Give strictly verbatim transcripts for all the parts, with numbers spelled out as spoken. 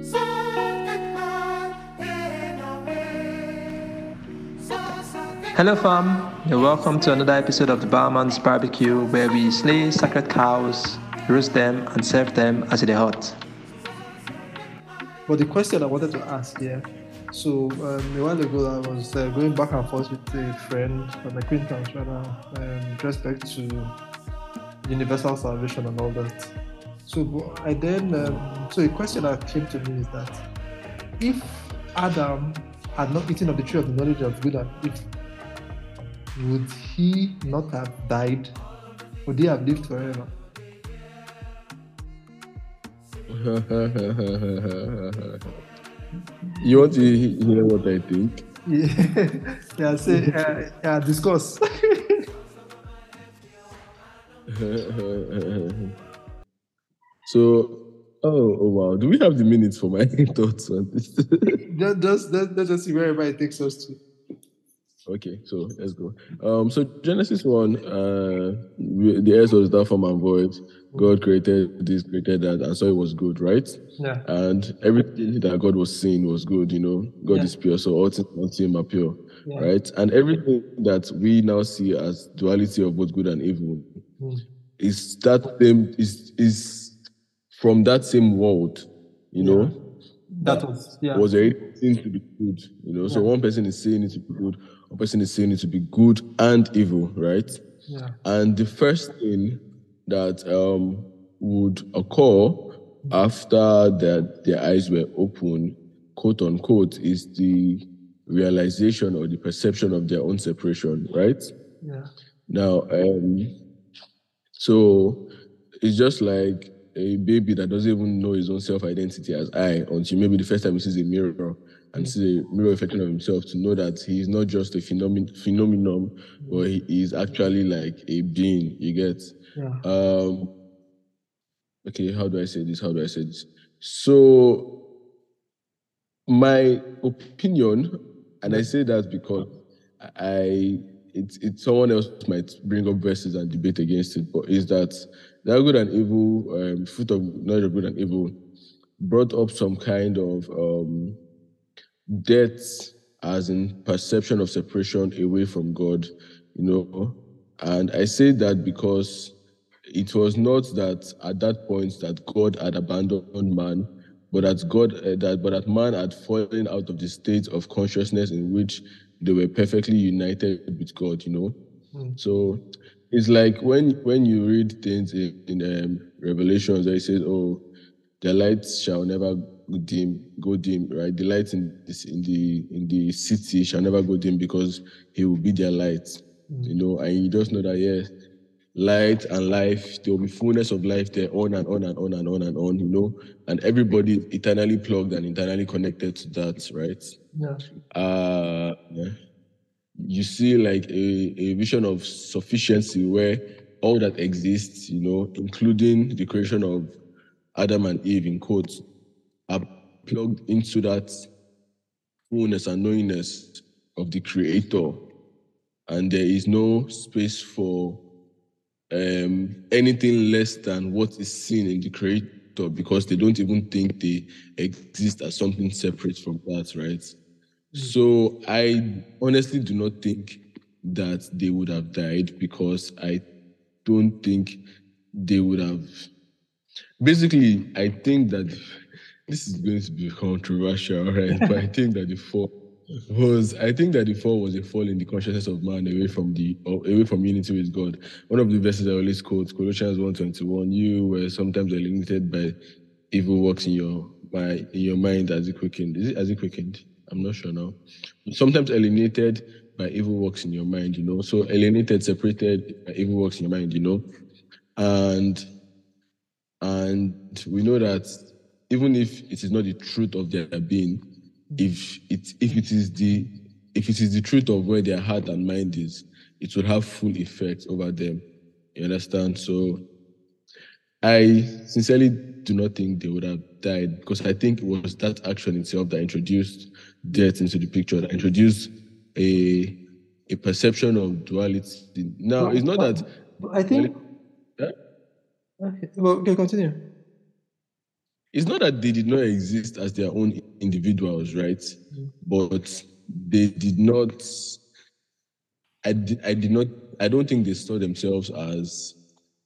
Hello, fam, and welcome to another episode of the Barman's Barbecue, where we slay sacred cows, roast them, and serve them as they hot. But the question I wanted to ask here, so um, a while ago I was uh, going back and forth with a friend, an acquaintance rather, um, with respect to universal salvation and all that. So I then, um, so a question that came to me is that if Adam had not eaten of the tree of the knowledge of good and evil, would he not have died? Would he have lived forever? You want to hear what I think? Yeah, yeah, say, uh, yeah, discuss. So, oh, oh wow, do we have the minutes for my thoughts on this? just, just, let's, let's just see wherever it takes us to. Okay, so let's go. Um, so Genesis one, uh, we, the earth was without form and void. God created this, created that, and so it was good, right? Yeah. And everything that God was seeing was good, you know. God Yeah. is pure, so all things unto him are pure, Yeah. right? And everything that we now see as duality of both good and evil Mm. is that same is is from that same world, you Yeah. know. That was yeah. was already seen to be good, you know. Yeah. So one person is saying it to be good, one person is saying it to be good and evil, right? Yeah. And the first thing that um would occur after that their eyes were open, quote unquote, is the realization or the perception of their own separation, right? Yeah. Now, um, so it's just like a baby that doesn't even know his own self-identity as I, until maybe the first time he sees a mirror and Mm. sees a mirror reflection of himself, to know that he is not just a phenomenon, phenomenon, Mm. but he is actually like a being. You get? Yeah. Um. Okay, how do I say this? How do I say this? So, my opinion, and I say that because I, it's it's someone else might bring up verses and debate against it, but is that that good and evil, um, fruit of knowledge of good and evil, brought up some kind of um, death, as in perception of separation away from God, you know. And I say that because it was not that at that point that God had abandoned man, but that God uh, that but that man had fallen out of the state of consciousness in which they were perfectly united with God, you know. Mm. So it's like when when you read things in, in um, Revelations, where it says, "Oh, their lights shall never go dim, go dim." Right, the light in this in the in the city shall never go dim because He will be their light. Mm. You know, and you just know that yes, light and life, there will be fullness of life there, on and on and on and on and on, you know, and everybody is eternally plugged and eternally connected to that, right? Yeah. Uh, yeah. You see like a, a vision of sufficiency where all that exists, you know, including the creation of Adam and Eve, in quotes, are plugged into that fullness and knowingness of the Creator. And there is no space for um, anything less than what is seen in the Creator, because they don't even think they exist as something separate from that, right? Mm. So I honestly do not think that they would have died, because I don't think they would have. Basically, I think that this is going to be controversial, right? But I think that the fall was, I think that the fall was a fall in the consciousness of man away from the away from unity with God. One of the verses I always quote, Colossians one twenty-one, you were sometimes alienated by evil works in your by in your mind as it quickened. Is it as it quickened? I'm not sure now. Sometimes alienated by evil works in your mind, you know. So alienated, separated by evil works in your mind, you know. And and we know that even if it is not the truth of their being, if it if it is the if it is the truth of where their heart and mind is, it will have full effect over them. You understand? So I sincerely do not think they would have died, because I think it was that action itself that introduced death into the picture, that introduced a a perception of duality. Now, it's not But- that but I think. Yeah? Okay. Well, okay, continue. it's not that they did not exist as their own individuals, right? Mm-hmm. But they did not. I did. I did not. I don't think they saw themselves as.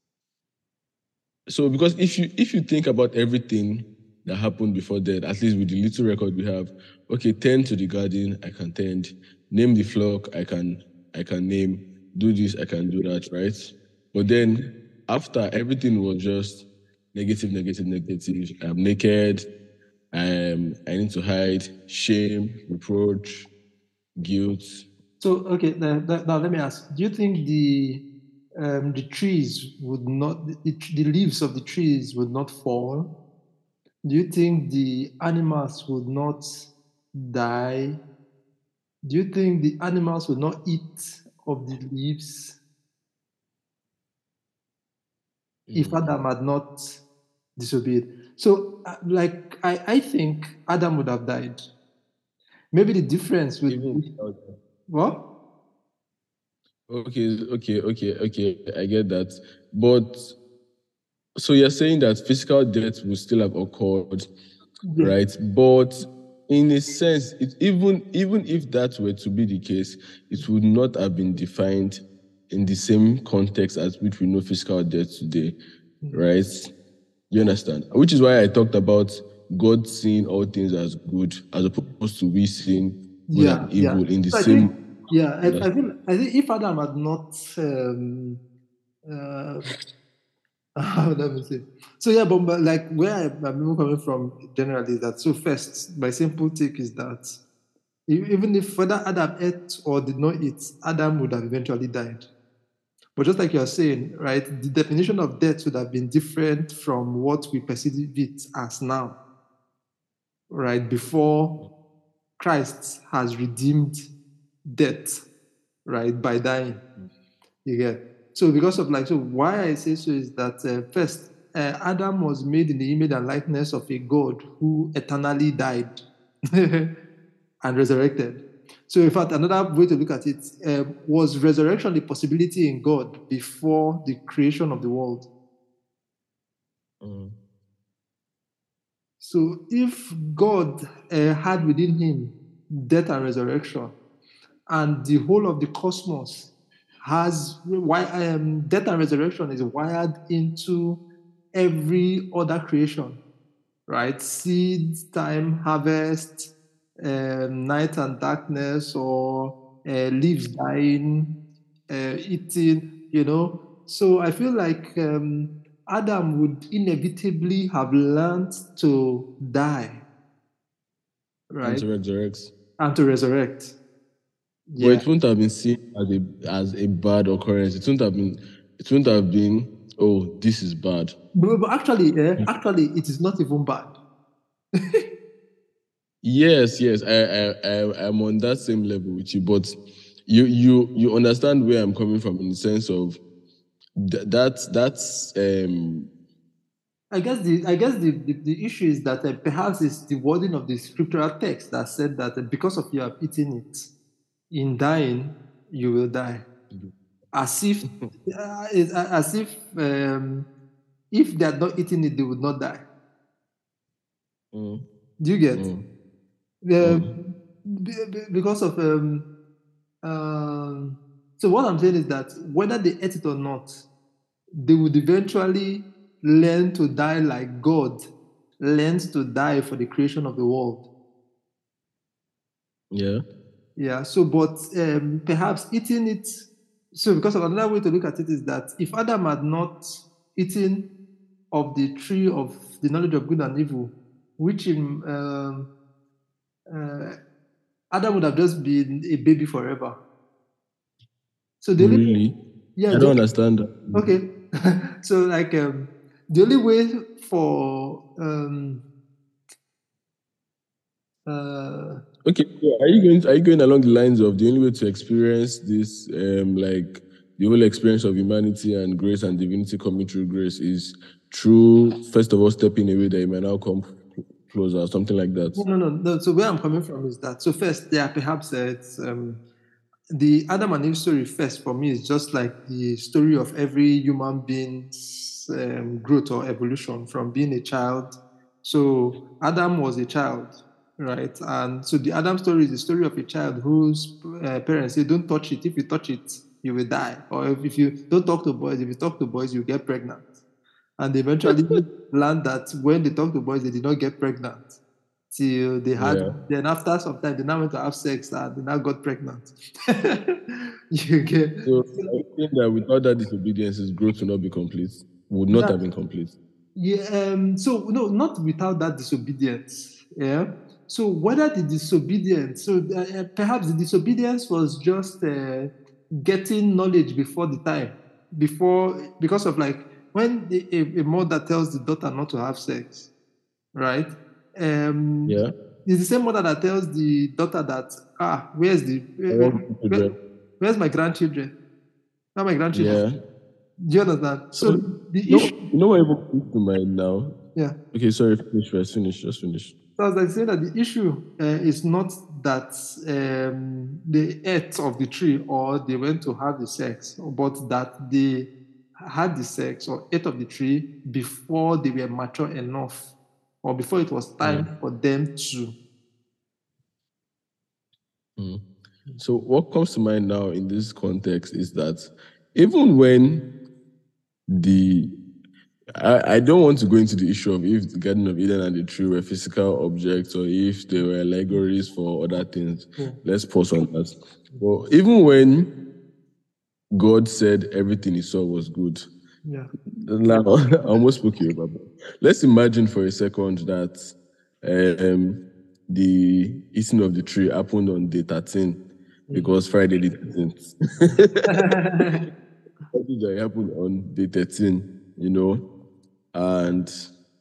So because if you if you think about everything that happened before that, at least with the little record we have, okay, tend to the garden, I can tend. Name the flock, I can I can name. Do this, I can do that, right? But then after, everything was just negative, negative, negative. I'm naked. I'm I need to hide. Shame, reproach, guilt. So okay, now, now let me ask: do you think the um, the trees would not, the, the leaves of the trees would not fall? Do you think the animals would not die? Do you think the animals would not eat of the leaves mm. if Adam had not disobeyed? So, uh, like, I, I think Adam would have died. Maybe the difference would Even be... What? Okay, okay, okay, okay. I get that. But, so you're saying that physical death will still have occurred, yeah. right? But in a sense, it, even even if that were to be the case, it would not have been defined in the same context as which we know physical death today, mm-hmm. right? You understand? Which is why I talked about God seeing all things as good, as opposed to we seeing good yeah, and evil yeah. in the so same. I think, yeah, I, I think I think if Adam had not, um, uh, let me see. So yeah, but, but like where I, I'm coming from generally is that, so first, my simple take is that even if whether Adam ate or did not eat, Adam would have eventually died. But just like you're saying, right, the definition of death would have been different from what we perceive it as now, right? Before Christ has redeemed death, right, by dying. You get. So because of like, so why I say so is that uh, first, uh, Adam was made in the image and likeness of a God who eternally died and resurrected. So in fact, another way to look at it, uh, was resurrection a possibility in God before the creation of the world? Mm. So if God uh, had within him death and resurrection, and the whole of the cosmos has, why um, death and resurrection is wired into every other creation, right? Seed, time, harvest, um, night and darkness, or uh, leaves dying, uh, eating, you know. So I feel like um, Adam would inevitably have learned to die, right? And to resurrect. And to resurrect. Yeah. But it wouldn't have been seen as a as a bad occurrence. It wouldn't have been. It wouldn't have been. Oh, this is bad. But, but actually, eh, actually, it is not even bad. Yes, yes, I, I, I, I'm on that same level with you, but you, you, you understand where I'm coming from in the sense of th- that. That's. Um, I guess the I guess the, the, the issue is that uh, perhaps it's the wording of the scriptural text that said that uh, because of you have eaten it, in dying you will die, mm-hmm. as if uh, as if um, if they had not eaten it, they would not die. Mm. Do you get? Mm. Um, mm. Because of um, um, so what I'm saying is that whether they ate it or not, they would eventually learn to die like God learns to die for the creation of the world. Yeah. Yeah. So, but um, perhaps eating it. So, because of another way to look at it is that if Adam had not eaten of the tree of the knowledge of good and evil, which in um, uh, Adam would have just been a baby forever. So the really, only, yeah, I don't understand that. Okay, so like um, the only way for um, uh, okay, so are you going? Are you going along the lines of the only way to experience this, um, like the whole experience of humanity and grace and divinity coming through grace is through, first of all, stepping away that you may now come closer, or something like that? No, no, no, no. So where I'm coming from is that, so first, yeah, perhaps it's um, the Adam and Eve story first for me is just like the story of every human being's um, growth or evolution from being a child So Adam was a child, right? And so the Adam story is the story of a child whose uh, parents say, "Don't touch it. If you touch it, you will die." Or if, if you don't talk to boys, if you talk to boys, you get pregnant. And they eventually learned that when they talk to boys, they did not get pregnant till they had. Yeah. Then after some time, they now went to have sex and they now got pregnant. You get. So I think that without that disobedience, his growth will not be complete. Would not Yeah. have been complete. Yeah. Um, so no, not without that disobedience. Yeah. So whether the disobedience, so uh, perhaps the disobedience was just uh, getting knowledge before the time, before because of like when the, a, a mother tells the daughter not to have sex, right? Um, Yeah. It's the same mother that tells the daughter that ah, where's the I where, want where, children. where's my grandchildren? Where are my grandchildren? Yeah. Do you understand? So, So, the no, issue, you know what even comes to mind now? yeah. Okay, sorry, finish first. Finish, just finish. So as I say that the issue uh, is not that um, they ate of the tree or they went to have the sex, but that they had the sex or ate of the tree before they were mature enough or before it was time Mm. for them to. Mm. So what comes to mind now in this context is that even when the I, I don't want to go into the issue of if the Garden of Eden and the tree were physical objects or if they were allegories for other things. Yeah. Let's pause on that. Well, even when God said everything he saw was good, Yeah. now I almost spoke you about. Let's imagine for a second that um, the eating of the tree happened on day thirteen because Friday the thirteenth. That happened on day thirteen, you know, and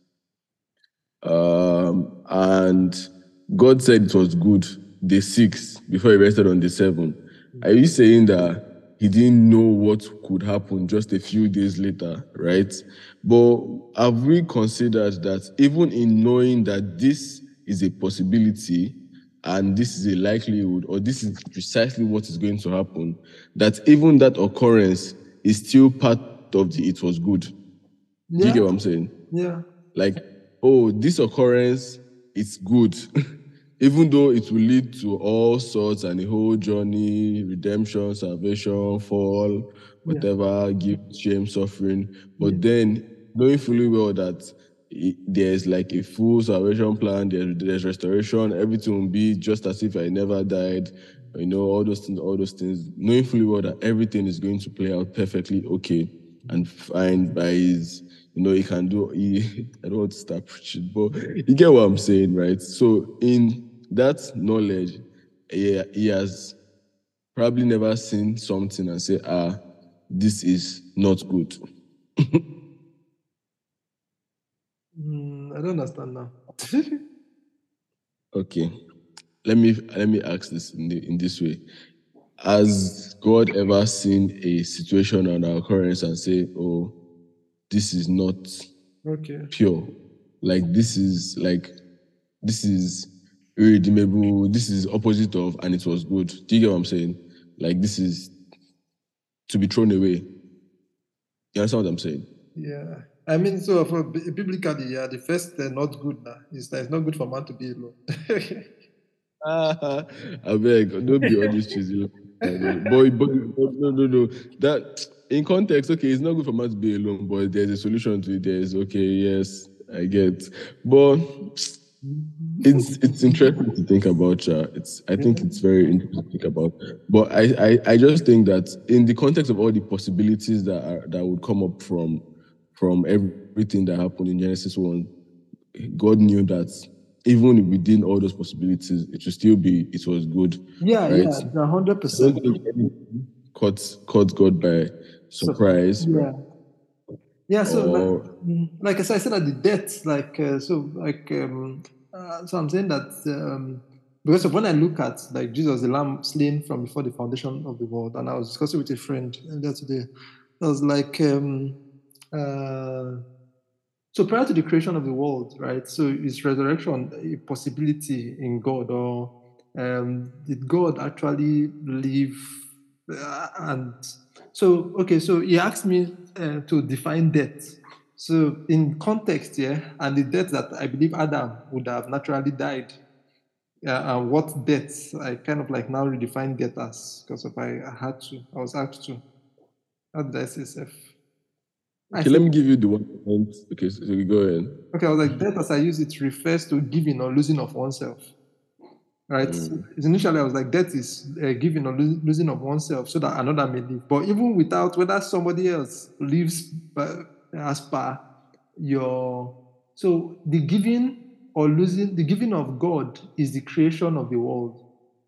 um, and God said it was good day six before he rested on day seven. Are you saying that he didn't know what could happen just a few days later, right? But have we considered that even in knowing that this is a possibility and this is a likelihood, or this is precisely what is going to happen, that even that occurrence is still part of the it was good? Do Yeah. you get what I'm saying? Yeah. Like, oh, this occurrence is good, even though it will lead to all sorts and a whole journey, redemption, salvation, fall, whatever, guilt, shame, suffering. But Yeah. then knowing fully well that it, there's like a full salvation plan, there's, there's restoration, everything will be just as if I never died, you know, all those things, all those things, knowing fully well that everything is going to play out perfectly okay and fine by his, you know, he can do, he, I don't want to start preaching, but you get what I'm saying, right? So in that knowledge, he, he has probably never seen something and say, ah, this is not good. Mm, I don't understand now. Okay, let me let me ask this in, the, in this way: has God ever seen a situation or an occurrence and say, "Oh, this is not Okay. pure. Like this is like this is irredeemable. This is opposite of, and it was good." Do you get what I'm saying? Like this is to be thrown away. You understand what I'm saying? Yeah. I mean, so for bi- biblically, yeah, the first uh, not good now is that it's not good for man to be alone. Ah, I beg, don't be all this cheesy. Boy, but no, no, no. That in context, okay, it's not good for man to be alone, but there's a solution to it. There's okay, yes, I get. But it's it's interesting to think about. Uh, it's I think it's very interesting to think about. But I, I I just think that in the context of all the possibilities that are that would come up from from everything that happened in Genesis one, God knew that even within all those possibilities, it would still be it was good. Yeah, right? yeah, one hundred I percent. don't think anything caught caught God by surprise. Yeah. Yeah, so Or like, mm, like I said, I said that the death, like uh, so, like um, uh, so I'm saying that um, because of when I look at like Jesus, the Lamb slain from before the foundation of the world, and I was discussing with a friend earlier today, I was like, um, uh, so prior to the creation of the world, right? So is resurrection a possibility in God, or um, did God actually live? Uh, and so, okay, so he asked me uh, to define death. So in context, yeah, and the death that I believe Adam would have naturally died, uh, and what death I kind of like now redefine death as, because if I, I had to, I was asked to. How did I say self? I Okay, let said, me give you the one point. Okay, so you go ahead. okay, I was like, death as I use it refers to giving or losing of oneself. Right? So Mm. initially, I was like, death is uh, giving or lo- losing of oneself so that another may live. But even without whether somebody else lives by, as per your. So the giving or losing, the giving of God is the creation of the world.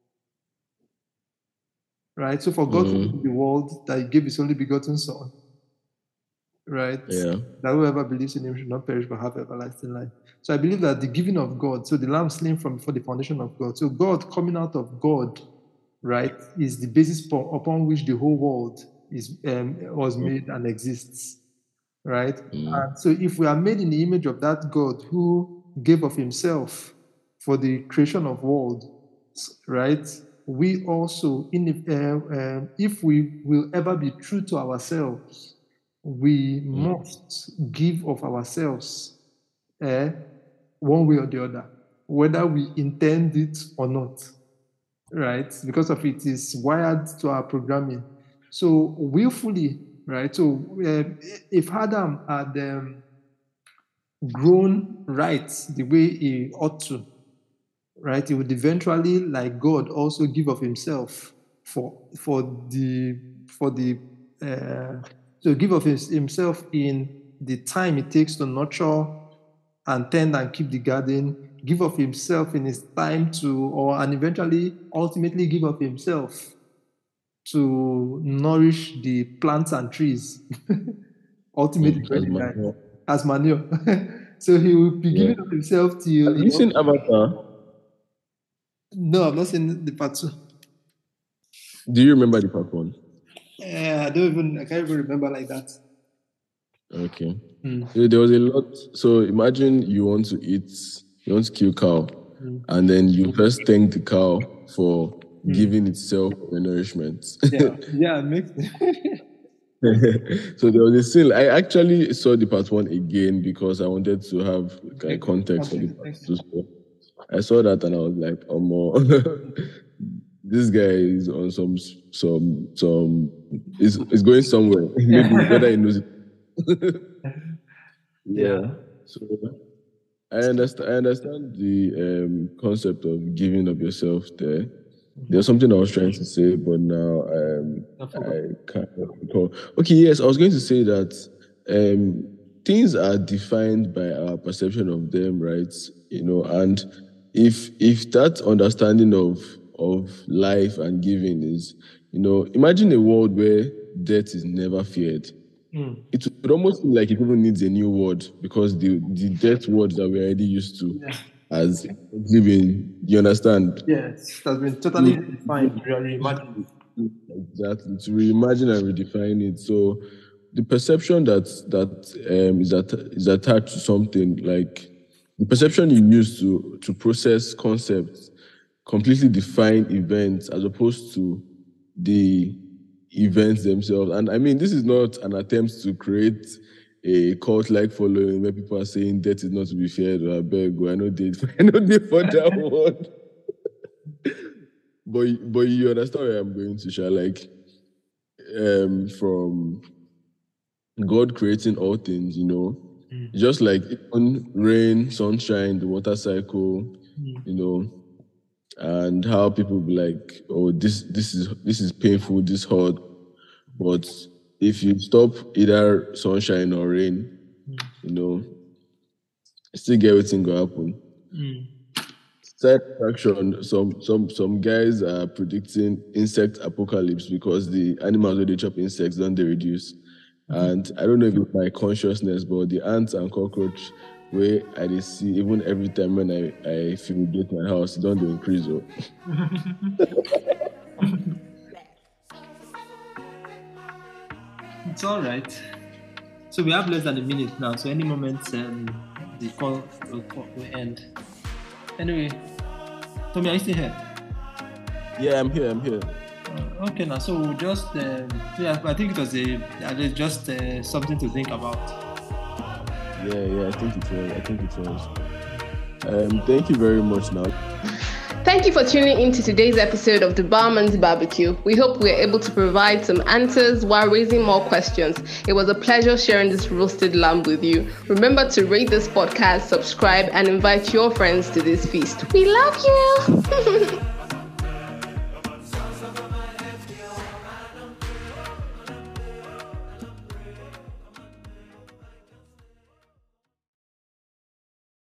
Right? So for God to Mm. make the world, that He gave His only begotten Son, right? Yeah. That whoever believes in Him should not perish but have everlasting life. So I believe that the giving of God, so the lamb slain from before the foundation of God, so God coming out of God, right, is the basis for, upon which the whole world is um, was made and exists, right? Mm. And so if we are made in the image of that God who gave of Himself for the creation of world, right? We also, in uh, uh, if we will ever be true to ourselves, we must give of ourselves, eh, one way or the other, whether we intend it or not, right? Because of it is wired to our programming. So willfully, right? So uh, if Adam had um, grown right the way he ought to, right, he would eventually, like God, also give of himself for for the for the uh, to give of his, himself in the time it takes to nurture and tend and keep the garden, give of himself in his time to, or and eventually, ultimately give of himself to nourish the plants and trees. Ultimately, Mm. when As he died, manure. as manure. So he will be Yeah. giving of himself till. Have you seen Avatar? No, I've not seen the part two. Do you remember the part one? Yeah, I don't even. I can't even remember like that. Okay. Mm. So there was a lot. So imagine you want to eat, you want to kill cow, Mm. and then you first thank the cow for Mm. giving itself the nourishment. Yeah, yeah, it makes. So there was a scene. I actually saw the part one again because I wanted to have Okay, like, context for the context, part thanks. two. So I saw that and I was like, oh more. This guy is on some some some is is going somewhere. Maybe whether he knows it. Yeah. Yeah. So I understand. I understand the um, concept of giving of yourself. There, there's something I was trying to say, but now um, I forgot. I can't recall. Okay, yes, I was going to say that um, things are defined by our perception of them, right? You know, and if if that understanding of of life and giving is, you know, imagine a world where death is never feared. Mm. It would almost feel like it even needs a new word because the the death words that we're already used to Yeah. as living, you understand? Yes, it has been totally defined. Really, imagine. Exactly. To reimagine and redefine it. So the perception that that um, is at, is attached to something, like the perception you use to to process concepts completely define events as opposed to the events themselves. And I mean, this is not an attempt to create a cult-like following where people are saying death is not to be feared or I beg, or I know they I know they for that one. But but you understand where I'm going to, Sha. Like um from God creating all things, you know, Mm. just like even rain, sunshine, the water cycle, Mm. you know, and how people be like, oh, this this is this is painful, this hurt. But if you stop either sunshine or rain, Mm. you know, you still get everything go happen. Mm. Side action, some some some guys are predicting insect apocalypse because the animals where they chop insects don't they reduce. And I don't know if it's my consciousness, but the ants and cockroach where I dey see even every time when I, I fumigate my house, don't they increase. Oh. It's all right. So we have less than a minute now. So any moment, um, the call will, call will end. Anyway, Tommy, are you still here? Yeah, I'm here, I'm here. Uh, okay, now so we'll just um, yeah, I think it was a uh, just uh, something to think about. Yeah, yeah, I think it was. I think it was. Um, thank you very much now. Thank you for tuning in to today's episode of the Barman's Barbecue. We hope we are able to provide some answers while raising more questions. It was a pleasure sharing this roasted lamb with you. Remember to rate this podcast, subscribe, and invite your friends to this feast. We love you!